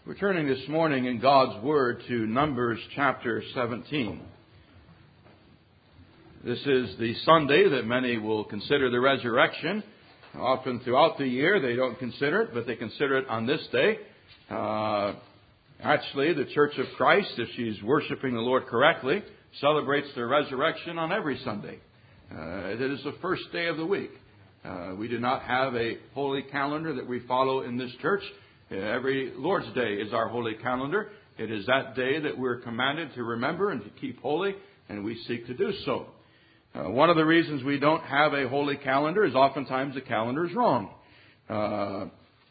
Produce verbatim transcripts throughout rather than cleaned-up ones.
We're turning this morning in God's Word to Numbers chapter seventeen. This is the Sunday that many will consider the resurrection. Often throughout the year they don't consider it, but they consider it on this day. Uh, actually, the Church of Christ, if she's worshiping the Lord correctly, celebrates the resurrection on every Sunday. Uh, it is the first day of the week. Uh, we do not have a holy calendar that we follow in this church. Every Lord's Day is our holy calendar. It is that day that we're commanded to remember and to keep holy, and we seek to do so. Uh, one of the reasons we don't have a holy calendar is oftentimes the calendar is wrong. Uh,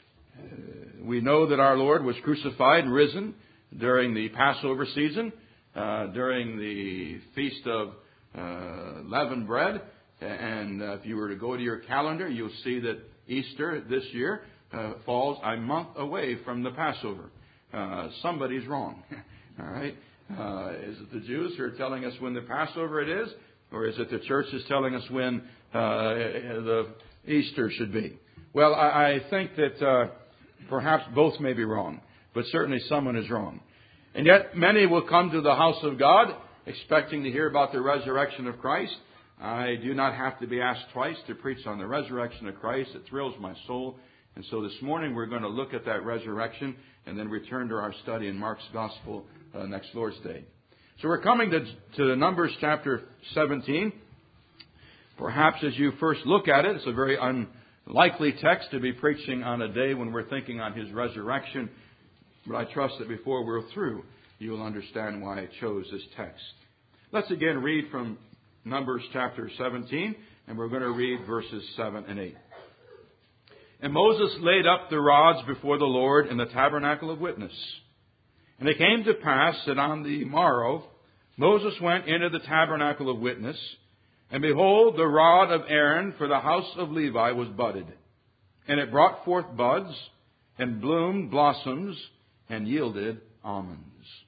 we know that our Lord was crucified and risen during the Passover season, uh, during the Feast of uh, Leavened Bread. And uh, if you were to go to your calendar, you'll see that Easter this year uh, falls a month away from the Passover. Uh, somebody's wrong. All right? Uh, is it the Jews who are telling us when the Passover it is? Or is it the church is telling us when uh, the Easter should be? Well, I, I think that uh, perhaps both may be wrong. But certainly someone is wrong. And yet many will come to the house of God expecting to hear about the resurrection of Christ. I do not have to be asked twice to preach on the resurrection of Christ. It thrills my soul. And so this morning we're going to look at that resurrection and then return to our study in Mark's Gospel uh, next Lord's Day. So we're coming to, to Numbers chapter seventeen. Perhaps as you first look at it, it's a very unlikely text to be preaching on a day when we're thinking on His resurrection. But I trust that before we're through, you will understand why I chose this text. Let's again read from Numbers chapter seventeen, and we're going to read verses seven and eight. And Moses laid up the rods before the Lord in the tabernacle of witness. And it came to pass that on the morrow Moses went into the tabernacle of witness, and behold, the rod of Aaron for the house of Levi was budded. And it brought forth buds, and bloomed blossoms, and yielded almonds.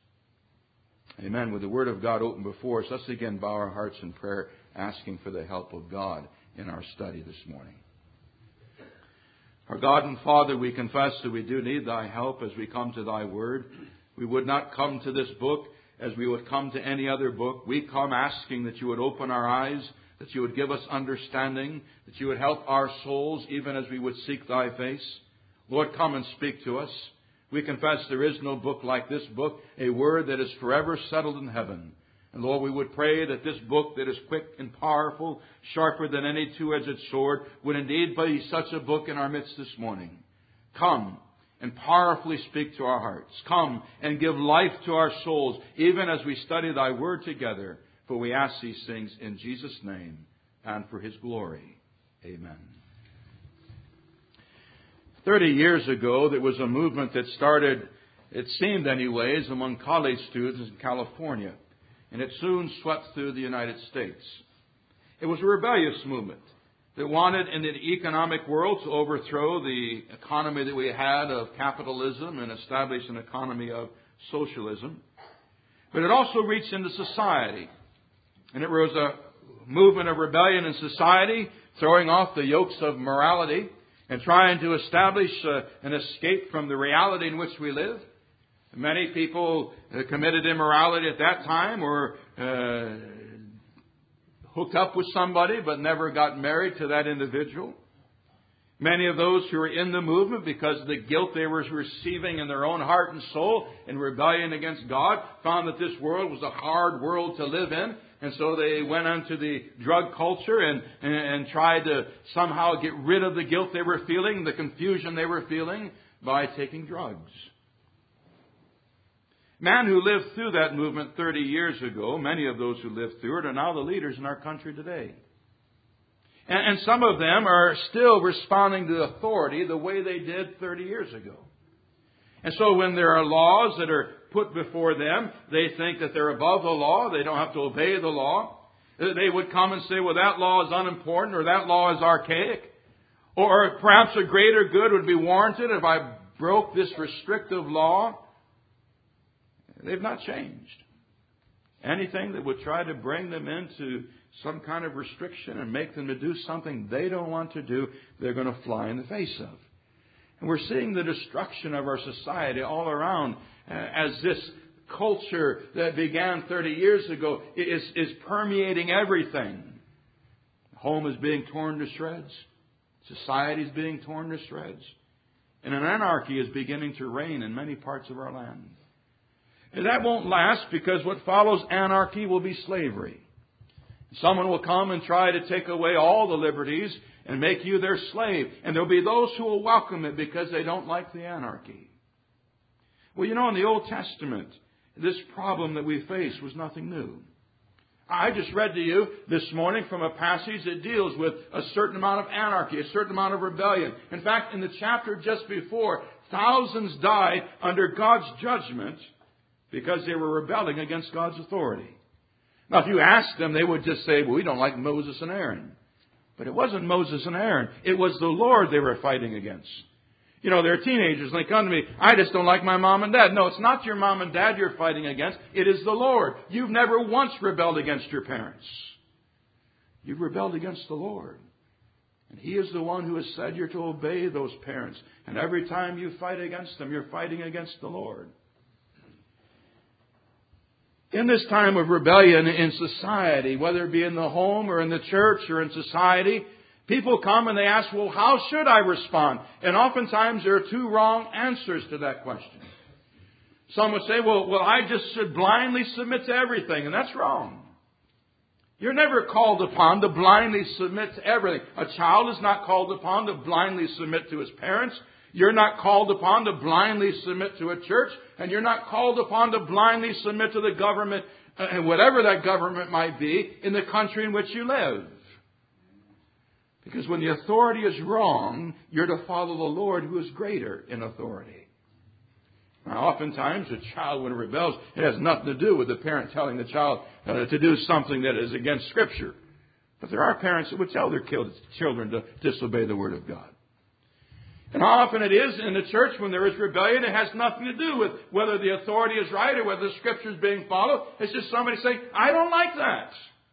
Amen. With the Word of God open before us, let's again bow our hearts in prayer, asking for the help of God in our study this morning. Our God and Father, we confess that we do need Thy help as we come to Thy Word. We would not come to this book as we would come to any other book. We come asking that You would open our eyes, that You would give us understanding, that You would help our souls even as we would seek Thy face. Lord, come and speak to us. We confess there is no book like this book, a word that is forever settled in heaven. And Lord, we would pray that this book that is quick and powerful, sharper than any two-edged sword, would indeed be such a book in our midst this morning. Come and powerfully speak to our hearts. Come and give life to our souls, even as we study Thy Word together. For we ask these things in Jesus' name and for His glory. Amen. Thirty years ago, there was a movement that started, it seemed anyways, among college students in California. And it soon swept through the United States. It was a rebellious movement that wanted in the economic world to overthrow the economy that we had of capitalism and establish an economy of socialism. But it also reached into society. And it was a movement of rebellion in society, throwing off the yokes of morality and trying to establish uh, an escape from the reality in which we live. Many people uh, committed immorality at that time or uh, hooked up with somebody but never got married to that individual. Many of those who were in the movement, because of the guilt they were receiving in their own heart and soul in rebellion against God, found that this world was a hard world to live in. And so they went onto the drug culture and, and, and tried to somehow get rid of the guilt they were feeling, the confusion they were feeling, by taking drugs. Men who lived through that movement thirty years ago, many of those who lived through it, are now the leaders in our country today. And, and some of them are still responding to authority the way they did thirty years ago. And so when there are laws that are put before them, they think that they're above the law. They don't have to obey the law. They would come and say, well, that law is unimportant, or that law is archaic. Or perhaps a greater good would be warranted if I broke this restrictive law. They've not changed. Anything that would try to bring them into some kind of restriction and make them to do something they don't want to do, they're going to fly in the face of. And we're seeing the destruction of our society all around uh, as this culture that began thirty years ago is, is permeating everything. Home is being torn to shreds. Society is being torn to shreds. And an anarchy is beginning to reign in many parts of our land. And that won't last, because what follows anarchy will be slavery. Someone will come and try to take away all the liberties and make you their slave. And there'll be those who will welcome it because they don't like the anarchy. Well, you know, in the Old Testament, this problem that we face was nothing new. I just read to you this morning from a passage that deals with a certain amount of anarchy, a certain amount of rebellion. In fact, in the chapter just before, thousands died under God's judgment because they were rebelling against God's authority. Now, if you ask them, they would just say, well, we don't like Moses and Aaron. But it wasn't Moses and Aaron. It was the Lord they were fighting against. You know, they're teenagers and they come to me, I just don't like my mom and dad. No, it's not your mom and dad you're fighting against. It is the Lord. You've never once rebelled against your parents. You've rebelled against the Lord. And He is the one who has said you're to obey those parents. And every time you fight against them, you're fighting against the Lord. In this time of rebellion in society, whether it be in the home or in the church or in society, people come and they ask, well, how should I respond? And oftentimes there are two wrong answers to that question. Some would say, well, well, I just should blindly submit to everything. And that's wrong. You're never called upon to blindly submit to everything. A child is not called upon to blindly submit to his parents. You're not called upon to blindly submit to a church. And you're not called upon to blindly submit to the government, and whatever that government might be, in the country in which you live. Because when the authority is wrong, you're to follow the Lord who is greater in authority. Now, oftentimes a child, when it rebels, it has nothing to do with the parent telling the child uh, to do something that is against Scripture. But there are parents that would tell their children to disobey the Word of God. And how often it is in the church when there is rebellion, it has nothing to do with whether the authority is right or whether the Scripture is being followed. It's just somebody saying, I don't like that.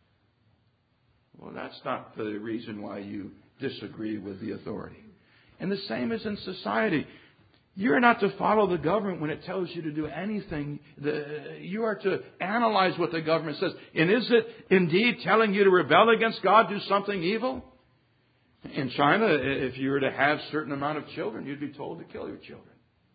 Well, that's not the reason why you disagree with the authority. And the same is in society. You're not to follow the government when it tells you to do anything. The, you are to analyze what the government says. And is it indeed telling you to rebel against God, do something evil? In China, if you were to have a certain amount of children, you'd be told to kill your children.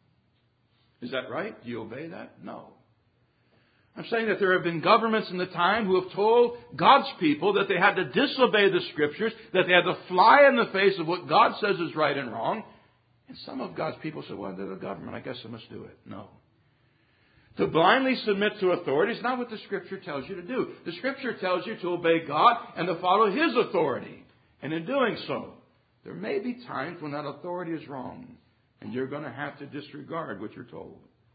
Is that right? Do you obey that? No. I'm saying that there have been governments in the time who have told God's people that they had to disobey the Scriptures, that they had to fly in the face of what God says is right and wrong. And some of God's people say, well, they're the government. I guess I must do it. No. To blindly submit to authority is not what the Scripture tells you to do. The Scripture tells you to obey God and to follow His authority. And in doing so, there may be times when that authority is wrong. And you're going to have to disregard what you're told.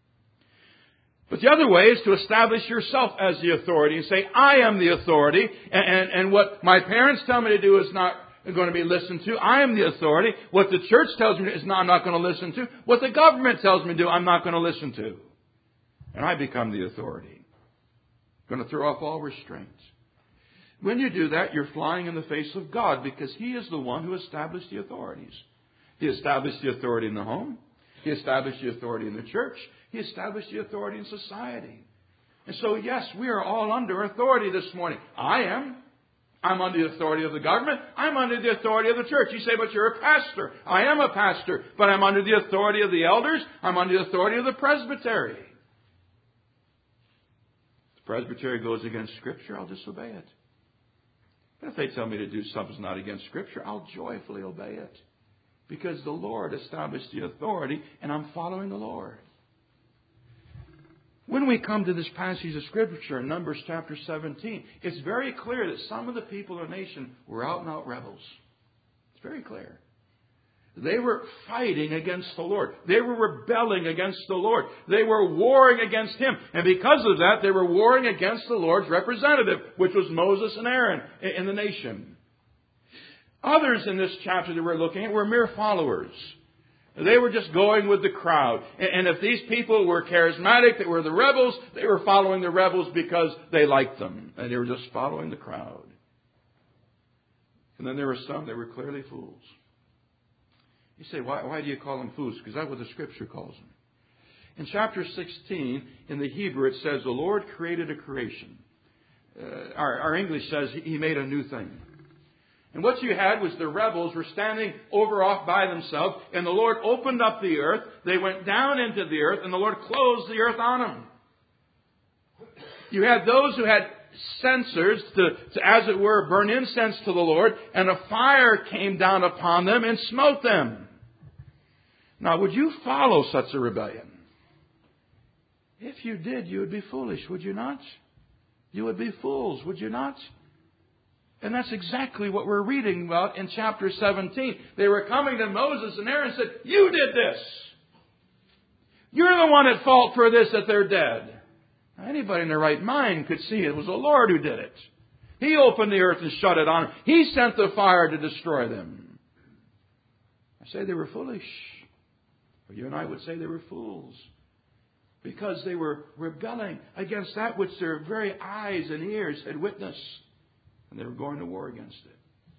But the other way is to establish yourself as the authority and say, I am the authority. And, and, and what my parents tell me to do is not going to be listened to. I am the authority. What the church tells me is not, I'm not going to listen to. What the government tells me to do, I'm not going to listen to. And I become the authority. I'm going to throw off all restraints. When you do that, you're flying in the face of God, because He is the one who established the authorities. He established the authority in the home. He established the authority in the church. He established the authority in society. And so, yes, we are all under authority this morning. I am. I'm under the authority of the government. I'm under the authority of the church. You say, but you're a pastor. I am a pastor, but I'm under the authority of the elders. I'm under the authority of the presbytery. If the presbytery goes against Scripture, I'll disobey it. But if they tell me to do something that's not against Scripture, I'll joyfully obey it. Because the Lord established the authority, and I'm following the Lord. When we come to this passage of Scripture in Numbers chapter seventeen, it's very clear that some of the people of the nation were out and out rebels. It's very clear. They were fighting against the Lord. They were rebelling against the Lord. They were warring against Him. And because of that, they were warring against the Lord's representative, which was Moses and Aaron in the nation. Others in this chapter that we're looking at were mere followers. They were just going with the crowd. And if these people were charismatic, they were the rebels, they were following the rebels because they liked them. And they were just following the crowd. And then there were some that were clearly fools. You say, why, why do you call them fools? Because that's what the Scripture calls them. In chapter sixteen, in the Hebrew, it says, the Lord created a creation. Uh, our, our English says He made a new thing. And what you had was the rebels were standing over off by themselves, and the Lord opened up the earth. They went down into the earth, and the Lord closed the earth on them. You had those who had censers to, to, as it were, burn incense to the Lord, and a fire came down upon them and smote them. Now, would you follow such a rebellion? If you did, you would be foolish, would you not? You would be fools, would you not? And that's exactly what we're reading about in chapter seventeen. They were coming to Moses and Aaron and said, you did this. You're the one at fault for this, that they're dead. Now, anybody in their right mind could see it was the Lord who did it. He opened the earth and shut it on. He sent the fire to destroy them. I say they were foolish. Or you and I would say they were fools. Because they were rebelling against that which their very eyes and ears had witnessed. And they were going to war against it.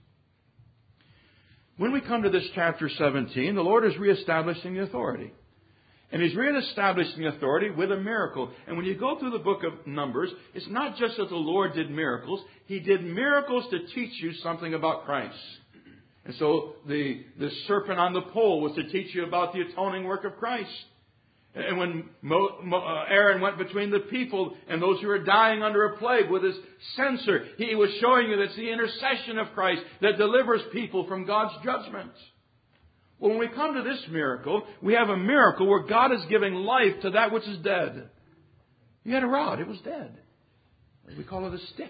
When we come to this chapter seventeen, the Lord is reestablishing the authority. And He's reestablishing the authority with a miracle. And when you go through the book of Numbers, it's not just that the Lord did miracles. He did miracles to teach you something about Christ. And so the, the serpent on the pole was to teach you about the atoning work of Christ. And when Mo, Mo, uh, Aaron went between the people and those who were dying under a plague with his censer, he was showing you that it's the intercession of Christ that delivers people from God's judgment. Well, when we come to this miracle, we have a miracle where God is giving life to that which is dead. You had a rod, it was dead. We call it a stick.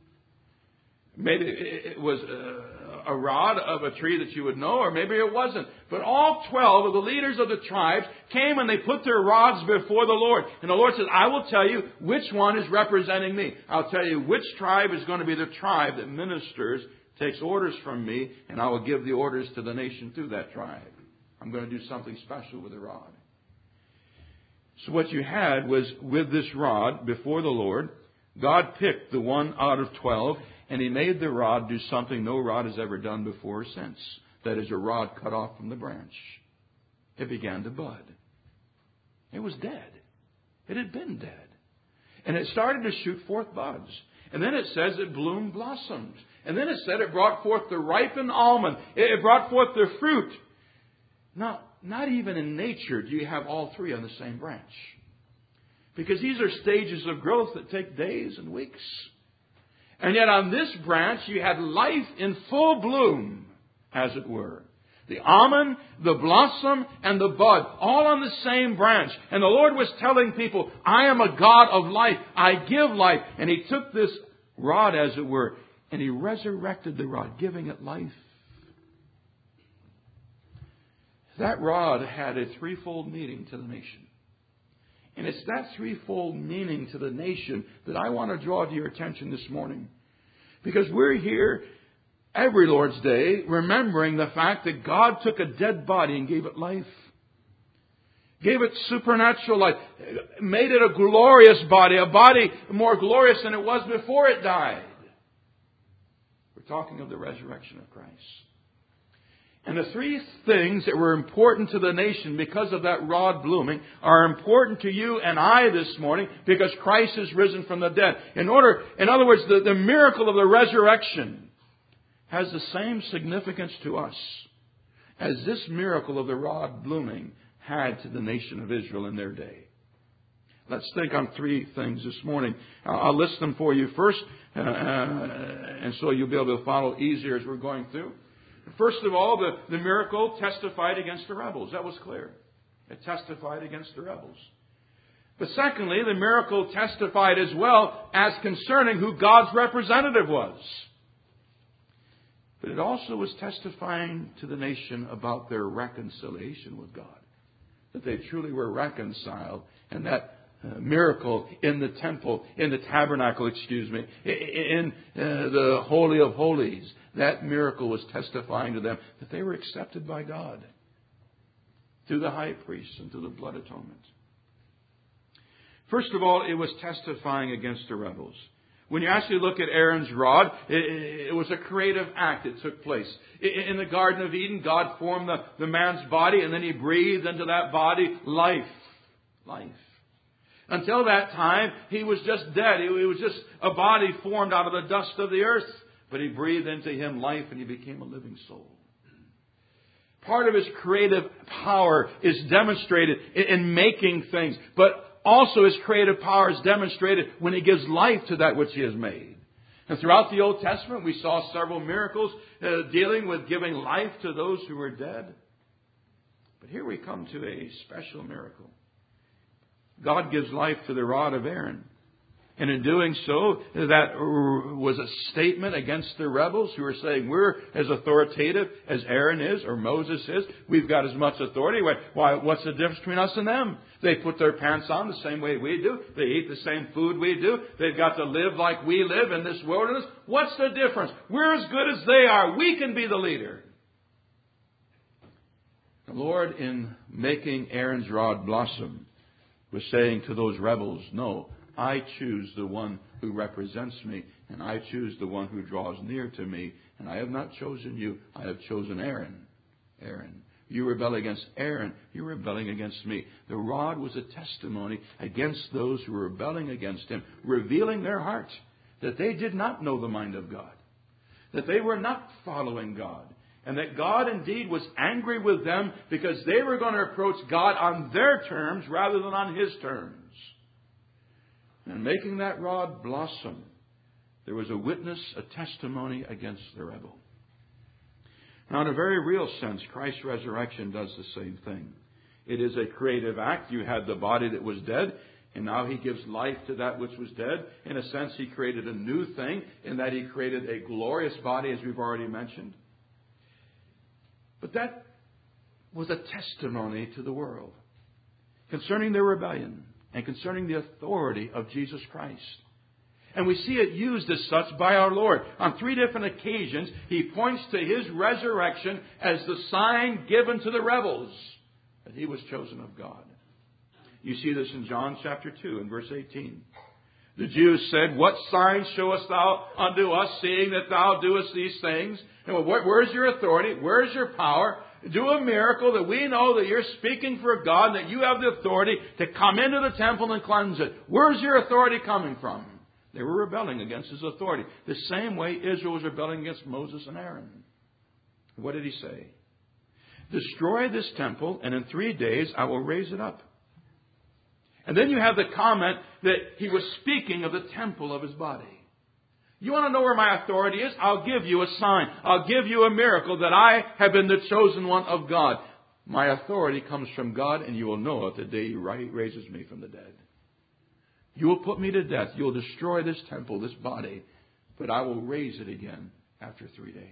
Maybe it was a, a rod of a tree that you would know, or maybe it wasn't. But all twelve of the leaders of the tribes came and they put their rods before the Lord. And the Lord said, I will tell you which one is representing me. I'll tell you which tribe is going to be the tribe that ministers, takes orders from me, and I will give the orders to the nation through that tribe. I'm going to do something special with the rod. So what you had was, with this rod before the Lord, God picked the one out of twelve, and He made the rod do something no rod has ever done before or since. That is, a rod cut off from the branch. It began to bud. It was dead. It had been dead. And it started to shoot forth buds. And then it says it bloomed blossoms. And then it said it brought forth the ripened almond. It brought forth the fruit. Now, not even in nature do you have all three on the same branch. Because these are stages of growth that take days and weeks. And yet on this branch you had life in full bloom, as it were. The almond, the blossom, and the bud, all on the same branch. And the Lord was telling people, I am a God of life. I give life. And He took this rod, as it were, and He resurrected the rod, giving it life. That rod had a threefold meaning to the nation. And it's that threefold meaning to the nation that I want to draw to your attention this morning. Because we're here every Lord's Day remembering the fact that God took a dead body and gave it life. Gave it supernatural life. Made it a glorious body. A body more glorious than it was before it died. We're talking of the resurrection of Christ. And the three things that were important to the nation because of that rod blooming are important to you and I this morning because Christ is risen from the dead. In order, in other words, the, the miracle of the resurrection has the same significance to us as this miracle of the rod blooming had to the nation of Israel in their day. Let's think on three things this morning. I'll list them for you first, uh, and so you'll be able to follow easier as we're going through. First of all, the, the miracle testified against the rebels. That was clear. It testified against the rebels. But secondly, the miracle testified as well as concerning who God's representative was. But it also was testifying to the nation about their reconciliation with God. That they truly were reconciled. And that uh, miracle in the temple, in the tabernacle, excuse me, in uh, the Holy of Holies, that miracle was testifying to them that they were accepted by God through the high priest and through the blood atonement. First of all, it was testifying against the rebels. When you actually look at Aaron's rod, it, it was a creative act that took place. In the Garden of Eden, God formed the, the man's body, and then He breathed into that body life. Life. Until that time, he was just dead. It was just a body formed out of the dust of the earth. But He breathed into him life, and he became a living soul. Part of His creative power is demonstrated in making things. But also His creative power is demonstrated when He gives life to that which He has made. And throughout the Old Testament, we saw several miracles uh, dealing with giving life to those who were dead. But here we come to a special miracle. God gives life to the rod of Aaron. And in doing so, that was a statement against the rebels who were saying, we're as authoritative as Aaron is or Moses is. We've got as much authority. Why, what's the difference between us and them? They put their pants on the same way we do. They eat the same food we do. They've got to live like we live in this wilderness. What's the difference? We're as good as they are. We can be the leader. The Lord, in making Aaron's rod blossom, was saying to those rebels, no, I choose the one who represents me, and I choose the one who draws near to me, and I have not chosen you, I have chosen Aaron. Aaron. You rebel against Aaron, you're rebelling against me. The rod was a testimony against those who were rebelling against Him, revealing their hearts that they did not know the mind of God, that they were not following God, and that God indeed was angry with them because they were going to approach God on their terms rather than on His terms. And making that rod blossom, there was a witness, a testimony against the rebel. Now, in a very real sense, Christ's resurrection does the same thing. It is a creative act. You had the body that was dead, and now He gives life to that which was dead. In a sense, He created a new thing in that He created a glorious body, as we've already mentioned. But that was a testimony to the world concerning their rebellion and concerning the authority of Jesus Christ. And we see it used as such by our Lord. On three different occasions, He points to His resurrection as the sign given to the rebels that He was chosen of God. You see this in John chapter two and verse eighteen. The Jews said, what sign showest thou unto us, seeing that thou doest these things? And where's your authority? Where's your power? Do a miracle that we know that you're speaking for God, and that you have the authority to come into the temple and cleanse it. Where's your authority coming from? They were rebelling against His authority. The same way Israel was rebelling against Moses and Aaron. What did He say? Destroy this temple, and in three days I will raise it up. And then you have the comment that He was speaking of the temple of His body. You want to know where my authority is? I'll give you a sign. I'll give you a miracle that I have been the chosen one of God. My authority comes from God, and you will know it the day He raises me from the dead. You will put me to death. You will destroy this temple, this body, but I will raise it again after three days.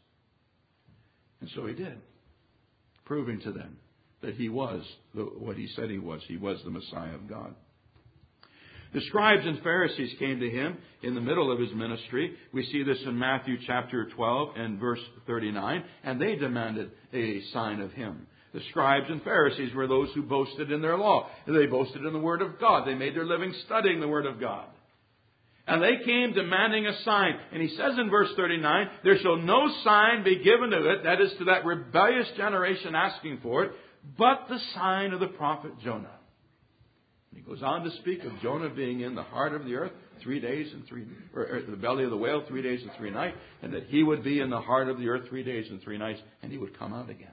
And so He did, proving to them that He was the, what He said He was. He was the Messiah of God. The scribes and Pharisees came to Him in the middle of His ministry. We see this in Matthew chapter twelve and verse thirty-nine. And they demanded a sign of Him. The scribes and Pharisees were those who boasted in their law. They boasted in the Word of God. They made their living studying the Word of God. And they came demanding a sign. And He says in verse thirty-nine, there shall no sign be given to it, that is to that rebellious generation asking for it, but the sign of the prophet Jonah. He goes on to speak of Jonah being in the heart of the earth three days and three, or, or the belly of the whale three days and three nights, and that he would be in the heart of the earth three days and three nights, and he would come out again.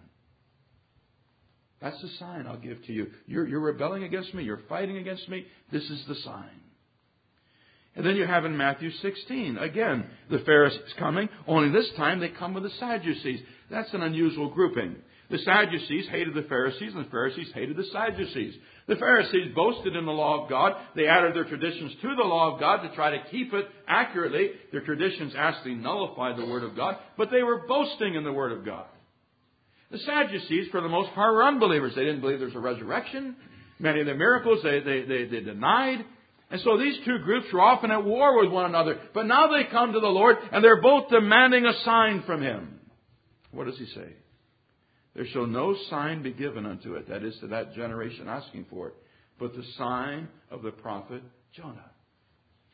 That's the sign I'll give to you. You're, you're rebelling against me. You're fighting against me. This is the sign. And then you have in Matthew sixteen, again, the Pharisees coming, only this time they come with the Sadducees. That's an unusual grouping. The Sadducees hated the Pharisees, and the Pharisees hated the Sadducees. The Pharisees boasted in the law of God. They added their traditions to the law of God to try to keep it accurately. Their traditions actually nullified the Word of God, but they were boasting in the Word of God. The Sadducees, for the most part, were unbelievers. They didn't believe there's a resurrection. Many of the miracles they, they, they, they denied. And so these two groups were often at war with one another. But now they come to the Lord, and they're both demanding a sign from Him. What does He say? There shall no sign be given unto it, that is, to that generation asking for it, but the sign of the prophet Jonah.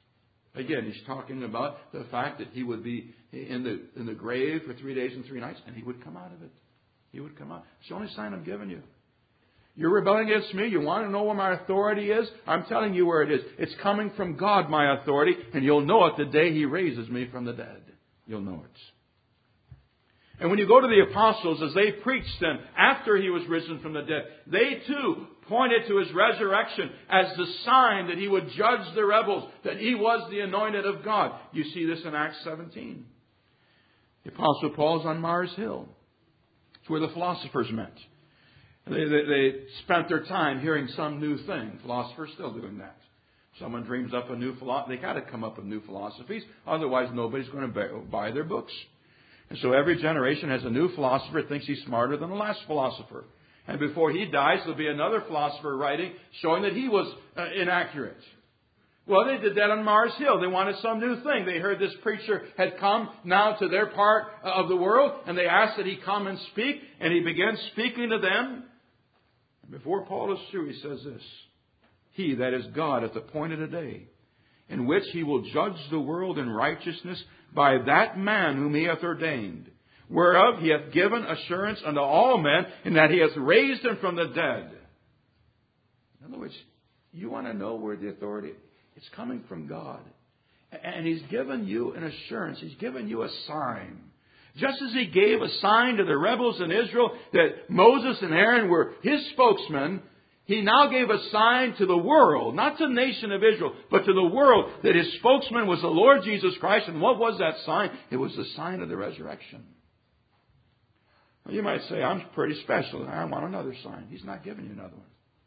Again, he's talking about the fact that he would be in the in the grave for three days and three nights, and he would come out of it. He would come out. It's the only sign I'm giving you. You're rebelling against me. You want to know where my authority is? I'm telling you where it is. It's coming from God, my authority, and you'll know it the day He raises me from the dead. You'll know it. And when you go to the apostles, as they preached then, after He was risen from the dead, they too pointed to His resurrection as the sign that He would judge the rebels, that He was the anointed of God. You see this in Acts seventeen. The Apostle Paul's on Mars Hill. It's where the philosophers met. They, they, they spent their time hearing some new thing. Philosophers still doing that. Someone dreams up a new philosophy. They got to come up with new philosophies. Otherwise, nobody's going to buy their books. And so every generation has a new philosopher, thinks he's smarter than the last philosopher. And before he dies, there'll be another philosopher writing, showing that he was uh, inaccurate. Well, they did that on Mars Hill. They wanted some new thing. They heard this preacher had come now to their part of the world, and they asked that he come and speak, and he began speaking to them. Before Paul is through, he says this: He, that is God, hath appointed a day, in which He will judge the world in righteousness by that man whom He hath ordained, whereof He hath given assurance unto all men, in that He hath raised Him from the dead. In other words, you want to know where the authority is? It's coming from God. And He's given you an assurance. He's given you a sign. Just as He gave a sign to the rebels in Israel that Moses and Aaron were His spokesmen, He now gave a sign to the world, not to the nation of Israel, but to the world, that His spokesman was the Lord Jesus Christ. And what was that sign? It was the sign of the resurrection. Well, you might say, I'm pretty special. I want another sign. He's not giving you another one.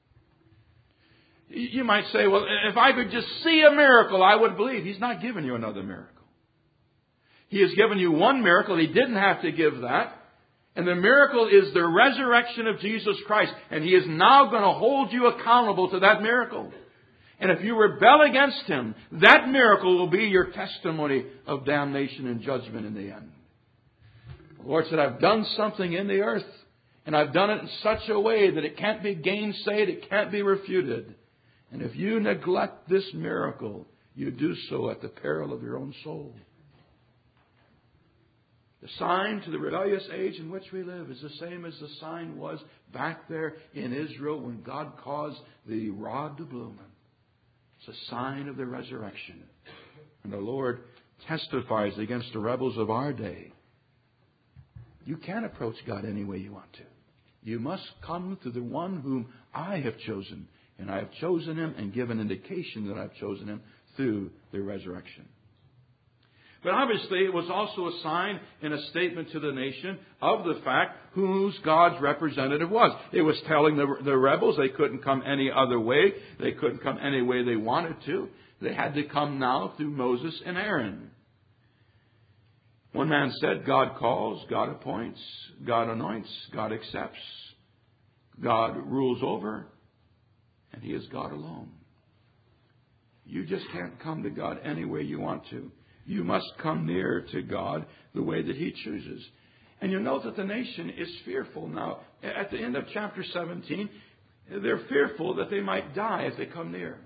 You might say, well, if I could just see a miracle, I would believe. He's not giving you another miracle. He has given you one miracle. He didn't have to give that. And the miracle is the resurrection of Jesus Christ. And He is now going to hold you accountable to that miracle. And if you rebel against Him, that miracle will be your testimony of damnation and judgment in the end. The Lord said, I've done something in the earth, and I've done it in such a way that it can't be gainsaid, it can't be refuted. And if you neglect this miracle, you do so at the peril of your own soul. The sign to the rebellious age in which we live is the same as the sign was back there in Israel when God caused the rod to bloom. It's a sign of the resurrection. And the Lord testifies against the rebels of our day. You can't approach God any way you want to. You must come to the one whom I have chosen. And I have chosen Him and given indication that I've chosen Him through the resurrection. But obviously it was also a sign and a statement to the nation of the fact whose God's representative was. It was telling the, the rebels they couldn't come any other way. They couldn't come any way they wanted to. They had to come now through Moses and Aaron. One man said, God calls, God appoints, God anoints, God accepts, God rules over, and He is God alone. You just can't come to God any way you want to. You must come near to God the way that He chooses. And you know that the nation is fearful now. At the end of chapter seventeen, they're fearful that they might die as they come near.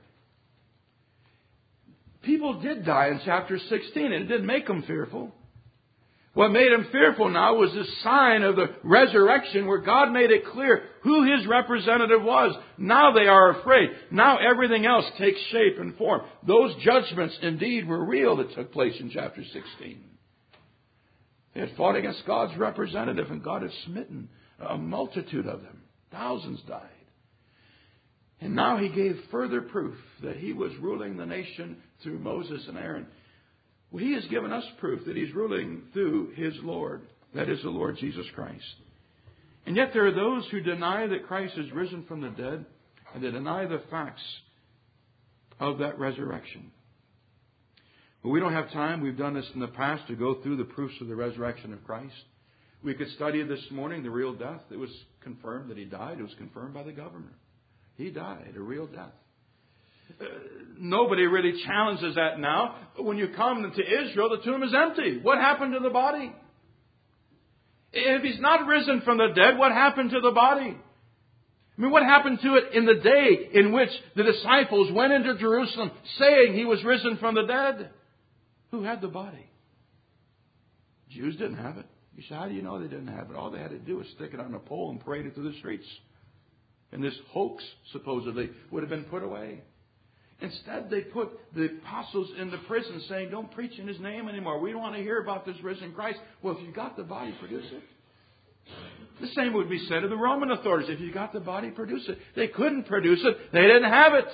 People did die in chapter sixteen, and it didn't make them fearful. What made them fearful now was this sign of the resurrection where God made it clear who His representative was. Now they are afraid. Now everything else takes shape and form. Those judgments indeed were real that took place in chapter sixteen. They had fought against God's representative, and God had smitten a multitude of them. Thousands died. And now He gave further proof that He was ruling the nation through Moses and Aaron. Well, He has given us proof that He's ruling through His Lord. That is the Lord Jesus Christ. And yet there are those who deny that Christ is risen from the dead, and they deny the facts of that resurrection. But we don't have time. We've done this in the past to go through the proofs of the resurrection of Christ. We could study this morning the real death. It was confirmed that He died. It was confirmed by the governor. He died a real death. Uh, nobody really challenges that now. But when you come to Israel, the tomb is empty. What happened to the body? If He's not risen from the dead, what happened to the body? I mean, what happened to it in the day in which the disciples went into Jerusalem saying He was risen from the dead? Who had the body? Jews didn't have it. You say, how do you know they didn't have it? All they had to do was stick it on a pole and parade it through the streets. And this hoax, supposedly, would have been put away. Instead, they put the apostles in the prison saying, don't preach in His name anymore. We don't want to hear about this risen Christ. Well, if you got the body, produce it. The same would be said of the Roman authorities. If you got the body, produce it. They couldn't produce it. They didn't have it.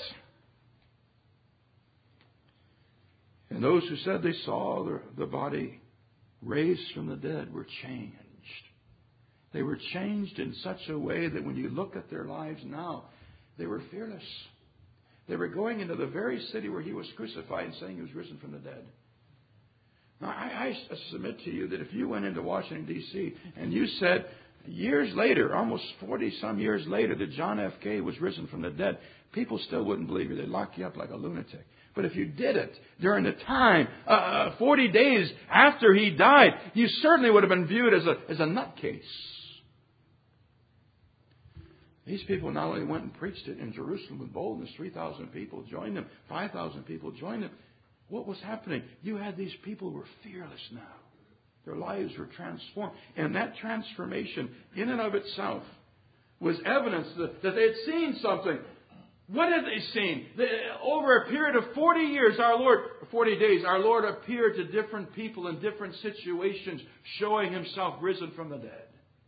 And those who said they saw the, the body raised from the dead were changed. They were changed in such a way that when you look at their lives now, they were fearless. They were going into the very city where He was crucified and saying He was risen from the dead. Now, I, I submit to you that if you went into Washington, D C and you said years later, almost forty some years later, that John F K was risen from the dead, people still wouldn't believe you. They'd lock you up like a lunatic. But if you did it during the time, uh, forty days after He died, you certainly would have been viewed as a, as a nutcase. These people not only went and preached it in Jerusalem with boldness, three thousand people joined them, five thousand people joined them. What was happening? You had these people who were fearless now. Their lives were transformed. And that transformation, in and of itself, was evidence that, that they had seen something. What had they seen? They, over a period of forty years, our Lord, forty days, our Lord appeared to different people in different situations, showing Himself risen from the dead.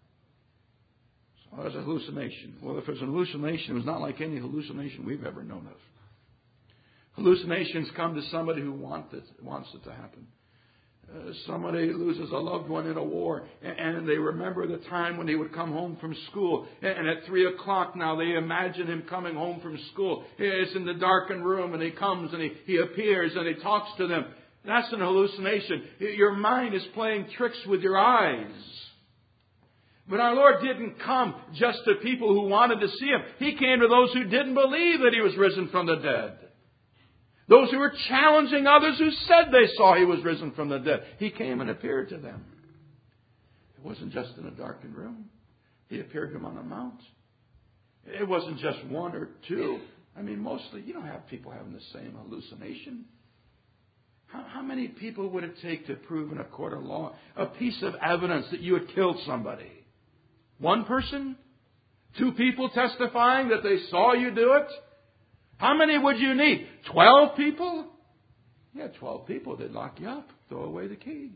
So it was a hallucination. Well, if it was an hallucination, it was not like any hallucination we've ever known of. Hallucinations come to somebody who want it, wants it to happen. Uh, somebody loses a loved one in a war, and, and they remember the time when he would come home from school. And, and at three o'clock now, they imagine him coming home from school. It's in the darkened room, and he comes and he, he appears and he talks to them. That's an hallucination. Your mind is playing tricks with your eyes. But our Lord didn't come just to people who wanted to see Him. He came to those who didn't believe that He was risen from the dead. Those who were challenging others who said they saw He was risen from the dead. He came and appeared to them. It wasn't just in a darkened room. He appeared to them on a mount. It wasn't just one or two. I mean, mostly, you don't have people having the same hallucination. How, how many people would it take to prove in a court of law a piece of evidence that you had killed somebody? One person? Two people testifying that they saw you do it? How many would you need? Twelve people? Yeah, twelve people. They'd lock you up. Throw away the key.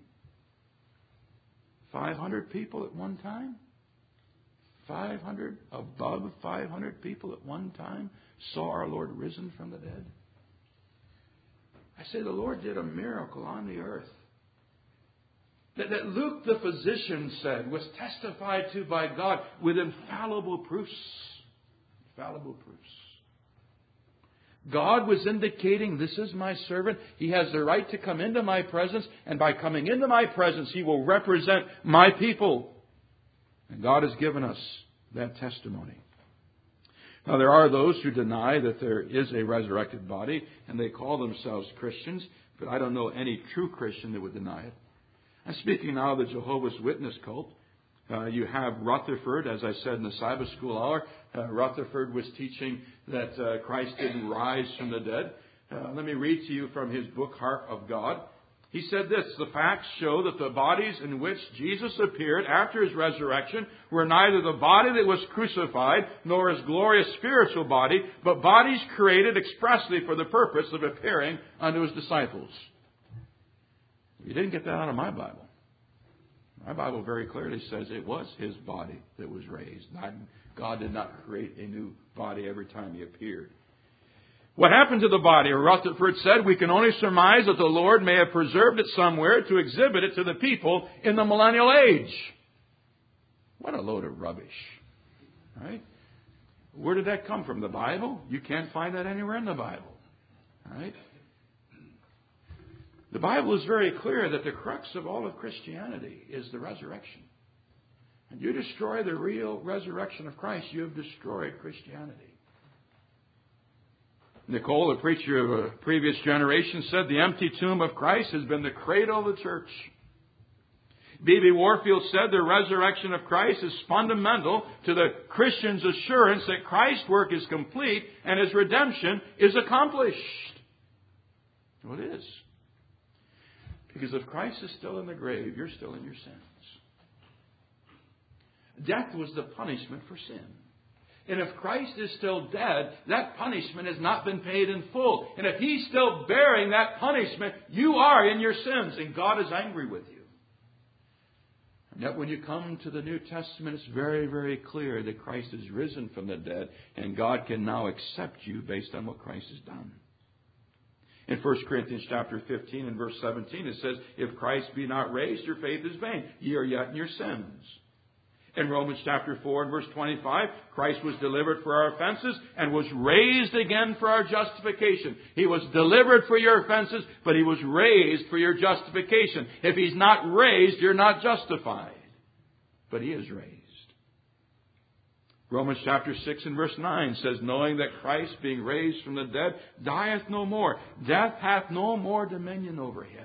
Five hundred people at one time? Five hundred, above five hundred people at one time saw our Lord risen from the dead. I say the Lord did a miracle on the earth. That, that Luke the physician said was testified to by God with infallible proofs. Infallible proofs. God was indicating, this is my servant. He has the right to come into my presence. And by coming into my presence, He will represent my people. And God has given us that testimony. Now, there are those who deny that there is a resurrected body. And they call themselves Christians. But I don't know any true Christian that would deny it. I'm speaking now of the Jehovah's Witness cult. Uh, you have Rutherford, as I said in the Sabbath school hour. Uh, Rutherford was teaching that uh, Christ didn't rise from the dead. Uh, let me read to you from his book, Heart of God. He said this: the facts show that the bodies in which Jesus appeared after His resurrection were neither the body that was crucified nor His glorious spiritual body, but bodies created expressly for the purpose of appearing unto His disciples. You didn't get that out of my Bible. My Bible very clearly says it was His body that was raised. Not, God did not create a new body every time He appeared. What happened to the body? Rutherford said, we can only surmise that the Lord may have preserved it somewhere to exhibit it to the people in the millennial age. What a load of rubbish. Right? Where did that come from? The Bible? You can't find that anywhere in the Bible. Right? The Bible is very clear that the crux of all of Christianity is the resurrection. And you destroy the real resurrection of Christ, you have destroyed Christianity. Nicole, a preacher of a previous generation, said the empty tomb of Christ has been the cradle of the church. B B Warfield said the resurrection of Christ is fundamental to the Christian's assurance that Christ's work is complete and his redemption is accomplished. Well, it is. Because if Christ is still in the grave, you're still in your sins. Death was the punishment for sin. And if Christ is still dead, that punishment has not been paid in full. And if He's still bearing that punishment, you are in your sins, and God is angry with you. And yet when you come to the New Testament, it's very, very clear that Christ is risen from the dead, and God can now accept you based on what Christ has done. In First Corinthians chapter fifteen and verse seventeen, it says, if Christ be not raised, your faith is vain. Ye are yet in your sins. In Romans chapter four and verse twenty-five, Christ was delivered for our offenses and was raised again for our justification. He was delivered for your offenses, but He was raised for your justification. If He's not raised, you're not justified. But He is raised. Romans chapter six and verse nine says, knowing that Christ, being raised from the dead, dieth no more. Death hath no more dominion over Him.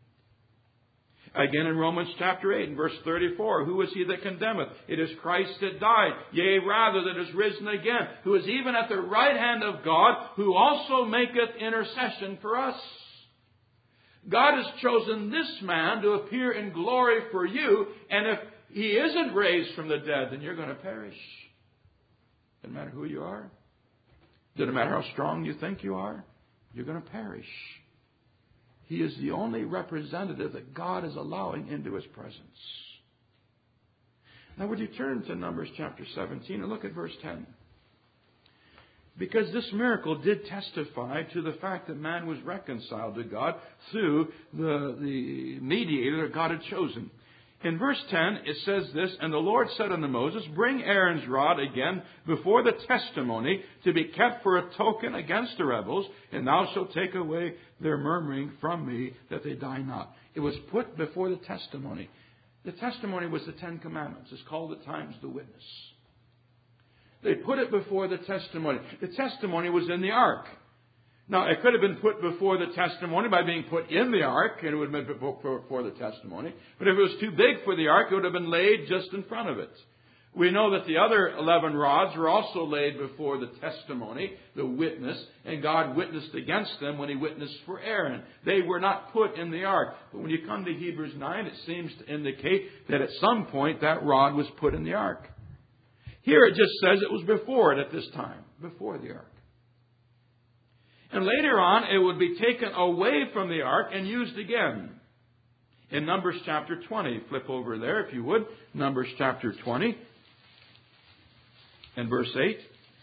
Again in Romans chapter eight and verse thirty-four, who is he that condemneth? It is Christ that died, yea, rather that is risen again, who is even at the right hand of God, who also maketh intercession for us. God has chosen this man to appear in glory for you, and if he isn't raised from the dead, then you're going to perish. Doesn't matter who you are. Doesn't matter how strong you think you are. You're going to perish. He is the only representative that God is allowing into His presence. Now would you turn to Numbers chapter seventeen and look at verse ten. Because this miracle did testify to the fact that man was reconciled to God through the, the mediator that God had chosen. In verse ten, it says this, and the Lord said unto Moses, bring Aaron's rod again before the testimony to be kept for a token against the rebels, and thou shalt take away their murmuring from me, that they die not. It was put before the testimony. The testimony was the Ten Commandments. It's called at times the witness. They put it before the testimony. The testimony was in the ark. Now, it could have been put before the testimony by being put in the ark, and it would have been before the testimony. But if it was too big for the ark, it would have been laid just in front of it. We know that the other eleven rods were also laid before the testimony, the witness, and God witnessed against them when He witnessed for Aaron. They were not put in the ark. But when you come to Hebrews nine, it seems to indicate that at some point that rod was put in the ark. Here it just says it was before it at this time, before the ark. And later on, it would be taken away from the ark and used again. In Numbers chapter twenty, flip over there if you would. Numbers chapter twenty and verse eight.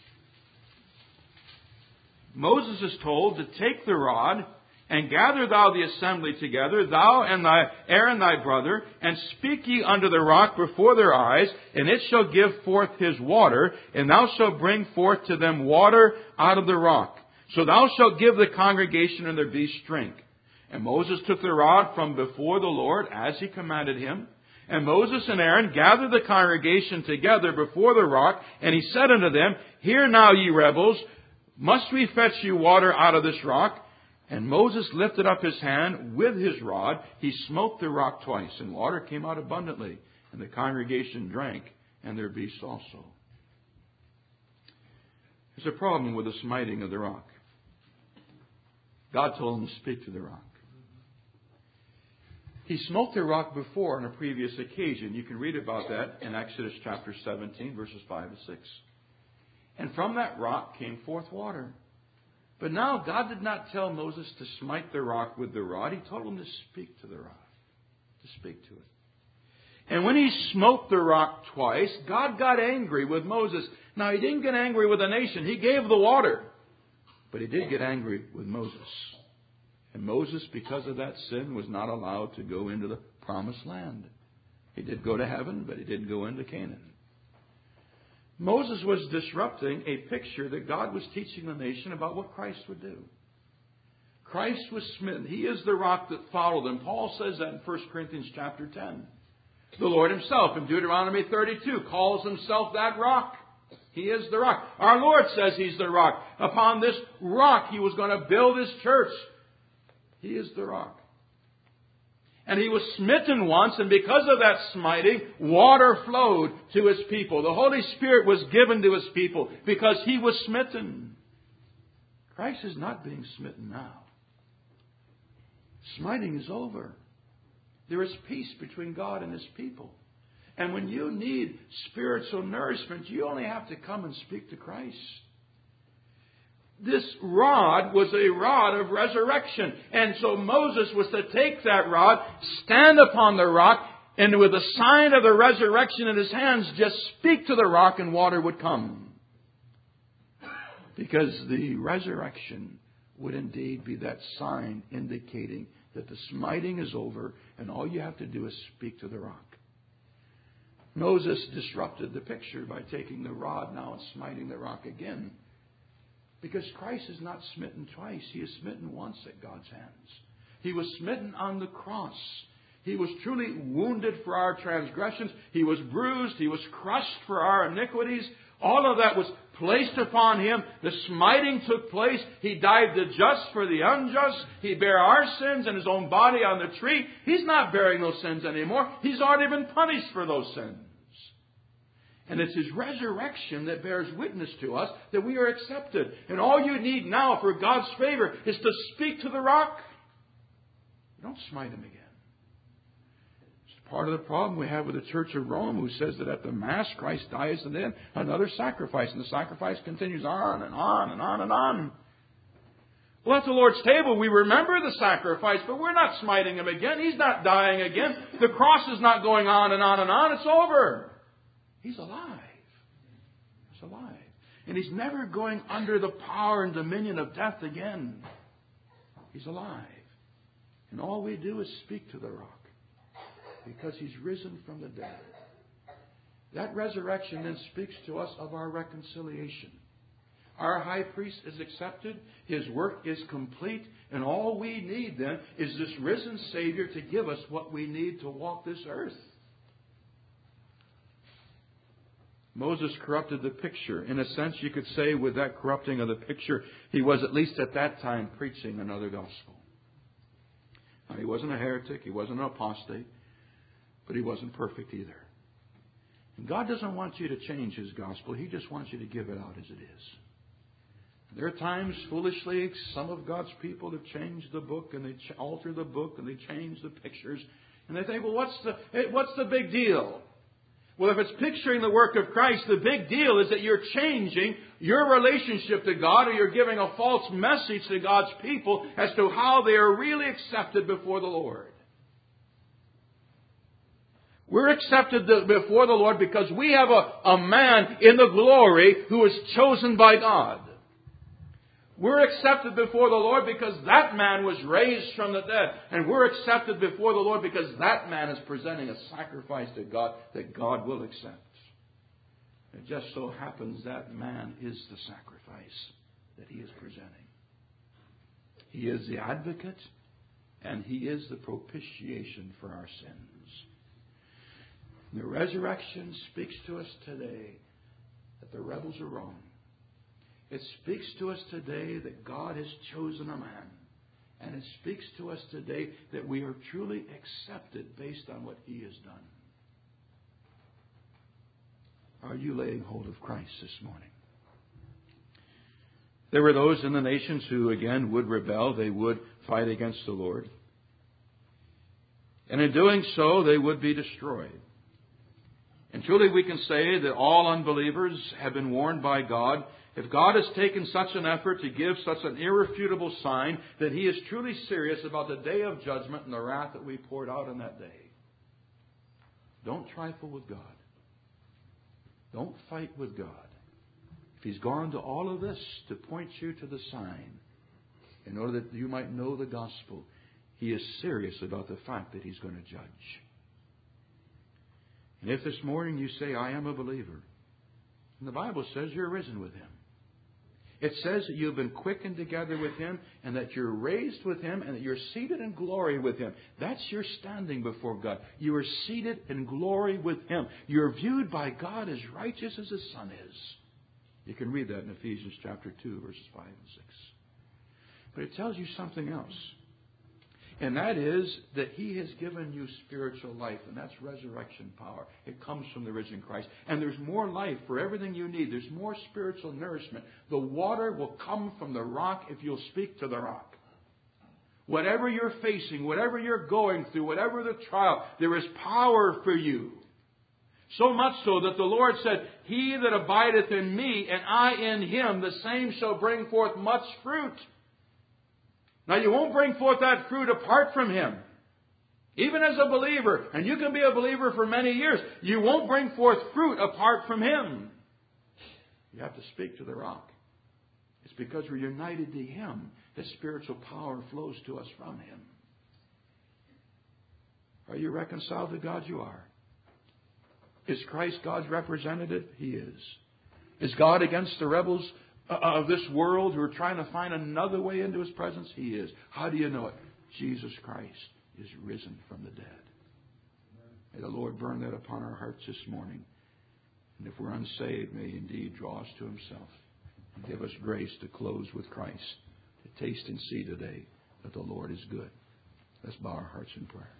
Moses is told to take the rod and gather thou the assembly together, thou and thy Aaron thy brother, and speak ye unto the rock before their eyes, and it shall give forth his water, and thou shalt bring forth to them water out of the rock. So thou shalt give the congregation and their beasts drink. And Moses took the rod from before the Lord, as he commanded him. And Moses and Aaron gathered the congregation together before the rock, and he said unto them, hear now, ye rebels, must we fetch you water out of this rock? And Moses lifted up his hand with his rod. He smote the rock twice, and water came out abundantly. And the congregation drank, and their beasts also. There's a problem with the smiting of the rock. God told him to speak to the rock. He smote the rock before on a previous occasion. You can read about that in Exodus chapter seventeen, verses five and six. And from that rock came forth water. But now God did not tell Moses to smite the rock with the rod. He told him to speak to the rock, to speak to it. And when he smote the rock twice, God got angry with Moses. Now, He didn't get angry with the nation. He gave the water. But He did get angry with Moses. And Moses, because of that sin, was not allowed to go into the promised land. He did go to heaven, but he didn't go into Canaan. Moses was disrupting a picture that God was teaching the nation about what Christ would do. Christ was smitten. He is the rock that followed him. Paul says that in First Corinthians chapter ten. The Lord Himself in Deuteronomy thirty-two calls Himself that rock. He is the rock. Our Lord says He's the rock. Upon this rock He was going to build His church. He is the rock. And He was smitten once, and because of that smiting, water flowed to His people. The Holy Spirit was given to His people because He was smitten. Christ is not being smitten now. Smiting is over. There is peace between God and His people. And when you need spiritual nourishment, you only have to come and speak to Christ. This rod was a rod of resurrection. And so Moses was to take that rod, stand upon the rock, and with the sign of the resurrection in his hands, just speak to the rock and water would come. Because the resurrection would indeed be that sign indicating that the smiting is over and all you have to do is speak to the rock. Moses disrupted the picture by taking the rod now and smiting the rock again. Because Christ is not smitten twice. He is smitten once at God's hands. He was smitten on the cross. He was truly wounded for our transgressions. He was bruised. He was crushed for our iniquities. All of that was placed upon Him. The smiting took place. He died the just for the unjust. He bare our sins in His own body on the tree. He's not bearing those sins anymore. He's already been punished for those sins. And it's His resurrection that bears witness to us that we are accepted. And all you need now for God's favor is to speak to the rock. Don't smite Him again. It's part of the problem we have with the Church of Rome, who says that at the Mass Christ dies and then another sacrifice. And the sacrifice continues on and on and on and on. Well, at the Lord's table, we remember the sacrifice, but we're not smiting Him again. He's not dying again. The cross is not going on and on and on. It's over. He's alive. He's alive. And He's never going under the power and dominion of death again. He's alive. And all we do is speak to the rock. Because He's risen from the dead. That resurrection then speaks to us of our reconciliation. Our high priest is accepted. His work is complete. And all we need then is this risen Savior to give us what we need to walk this earth. Moses corrupted the picture. In a sense, you could say with that corrupting of the picture, he was at least at that time preaching another gospel. Now, he wasn't a heretic, he wasn't an apostate, but he wasn't perfect either. And God doesn't want you to change His gospel. He just wants you to give it out as it is. There are times, foolishly, some of God's people have changed the book and they alter the book and they change the pictures. And they think, well, what's the, what's the big deal? Well, if it's picturing the work of Christ, the big deal is that you're changing your relationship to God, or you're giving a false message to God's people as to how they are really accepted before the Lord. We're accepted before the Lord because we have a, a man in the glory who is chosen by God. We're accepted before the Lord because that man was raised from the dead. And we're accepted before the Lord because that man is presenting a sacrifice to God that God will accept. It just so happens that man is the sacrifice that He is presenting. He is the advocate and He is the propitiation for our sins. The resurrection speaks to us today that the rebels are wrong. It speaks to us today that God has chosen a man. And it speaks to us today that we are truly accepted based on what He has done. Are you laying hold of Christ this morning? There were those in the nations who, again, would rebel. They would fight against the Lord. And in doing so, they would be destroyed. And truly we can say that all unbelievers have been warned by God. If God has taken such an effort to give such an irrefutable sign, that He is truly serious about the day of judgment and the wrath that we poured out on that day. Don't trifle with God. Don't fight with God. If He's gone to all of this to point you to the sign, in order that you might know the gospel, He is serious about the fact that He's going to judge. And if this morning you say, I am a believer, and the Bible says you're risen with Him. It says that you've been quickened together with Him, and that you're raised with Him, and that you're seated in glory with Him. That's your standing before God. You are seated in glory with Him. You're viewed by God as righteous as His Son is. You can read that in Ephesians chapter two, verses five and six. But it tells you something else. And that is that He has given you spiritual life, and that's resurrection power. It comes from the risen Christ. And there's more life for everything you need. There's more spiritual nourishment. The water will come from the rock if you'll speak to the rock. Whatever you're facing, whatever you're going through, whatever the trial, there is power for you. So much so that the Lord said, He that abideth in me and I in him, the same shall bring forth much fruit. Now you won't bring forth that fruit apart from Him. Even as a believer, and you can be a believer for many years, you won't bring forth fruit apart from Him. You have to speak to the rock. It's because we're united to Him that spiritual power flows to us from Him. Are you reconciled to God? You are. Is Christ God's representative? He is. Is God against the rebels of this world who are trying to find another way into His presence? He is. How do you know it? Jesus Christ is risen from the dead. May the Lord burn that upon our hearts this morning. And if we're unsaved, may He indeed draw us to Himself and give us grace to close with Christ, to taste and see today that the Lord is good. Let's bow our hearts in prayer.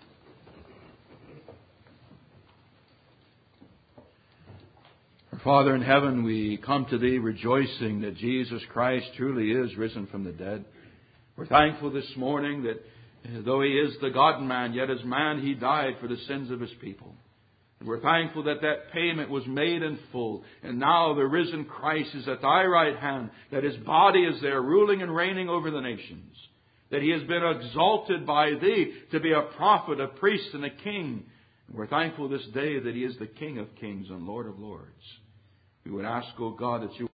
Our Father in heaven, we come to Thee rejoicing that Jesus Christ truly is risen from the dead. We're thankful this morning that though He is the God-man, yet as man He died for the sins of His people. And we're thankful that that payment was made in full. And now the risen Christ is at Thy right hand, that His body is there ruling and reigning over the nations. That He has been exalted by Thee to be a prophet, a priest, and a king. And we're thankful this day that He is the King of kings and Lord of lords. We would ask, O God, that You